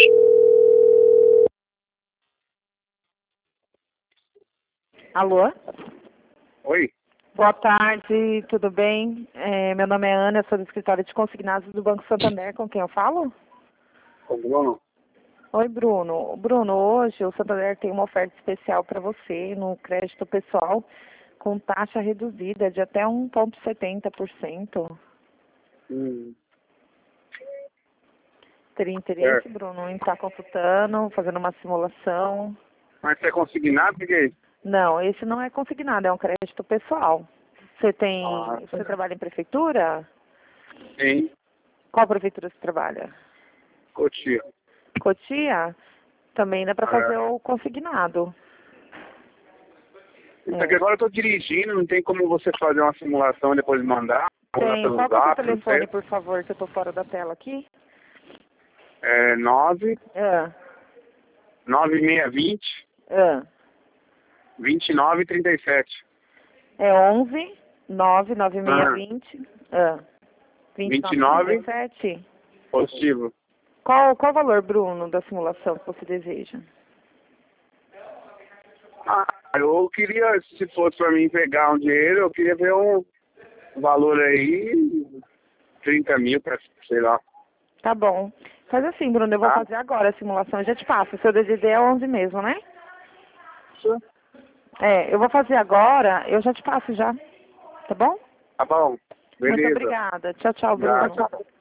Alô? Oi? Boa tarde, tudo bem? Meu nome é Ana, eu sou do escritório de consignados do Banco Santander, com quem eu falo? Com o Bruno? Oi, Bruno. Bruno, hoje o Santander tem uma oferta especial para você no crédito pessoal com taxa reduzida de até 1,70%. Teria interesse, Bruno, em estar consultando, fazendo uma simulação? Mas você é consignado, que é isso? Não, esse não é consignado, é um crédito pessoal. Você trabalha em prefeitura? Sim, Qual prefeitura você trabalha? Cotia. Cotia? Também dá para fazer o consignado. Isso aqui agora eu tô dirigindo, não tem como você fazer uma simulação e depois mandar? Mandar Tem. pelo Qual que é o seu zap, não telefone, sei. por favor, que eu tô fora da tela aqui? É 9620 Ah. 2937. É 11 99620 29 2937. positivo. Qual o valor, Bruno, da simulação que você deseja? Eu queria, se fosse para mim pegar um dinheiro, eu queria ver um valor aí, 30 mil, sei lá. Tá bom. Faz assim, Bruno, eu vou fazer agora a simulação, eu já te passo. O seu DDD é 11 mesmo, né? Isso. Eu vou fazer agora, eu já te passo já. Tá bom? Tá bom, beleza. Muito obrigada. Tchau, tchau, Bruno. Tchau.